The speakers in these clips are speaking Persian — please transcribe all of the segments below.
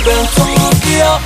بنتوریا.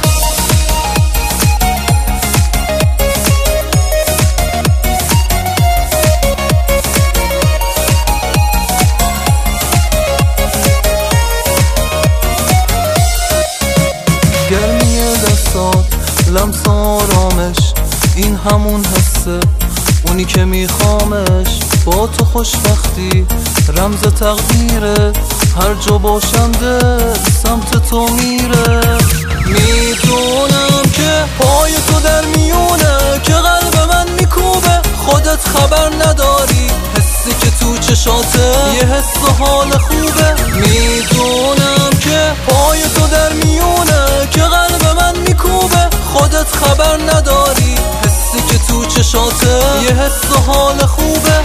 گرمی دستات، لمس آرامش، این همون حسه، اونی که میخوامش. با تو خوشبختی رمز تقدیره، هر جا باشم دل سمت تو میره. میدونم که پای تو در میونه، که قلب من میکوبه، خودت خبر نداری. حسی که تو چشاته یه حس و حال خوبه. میدونم که پای تو در میونه، که قلب من میکوبه، خودت خبر نداری. حسی که تو چشاته یه حس و حال خوبه.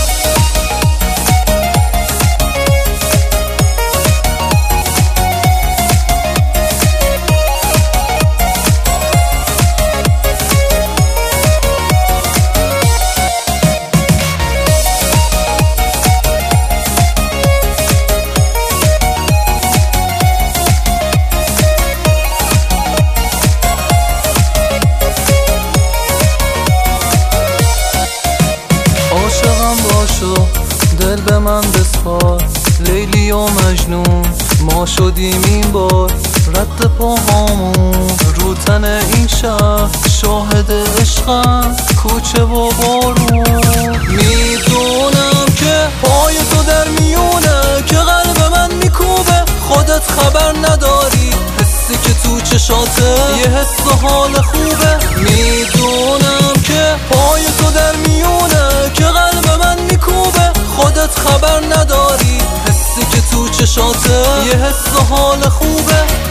دل به من بسپار، لیلی و مجنون ما شدیم این بار. رد پاهامون رو تن این شهر، شاهد عشقم کوچه و بارون. میدونم که پای تو در میونه، که قلب من میکوبه، خودت خبر نداری. حسی که تو چشاته یه حس و حال خوبه. میدونم که پای تو در میونه، که قلب من میکوبه، خودت خبر نداری. حسی که تو چشاته یه حس و حال خوبه.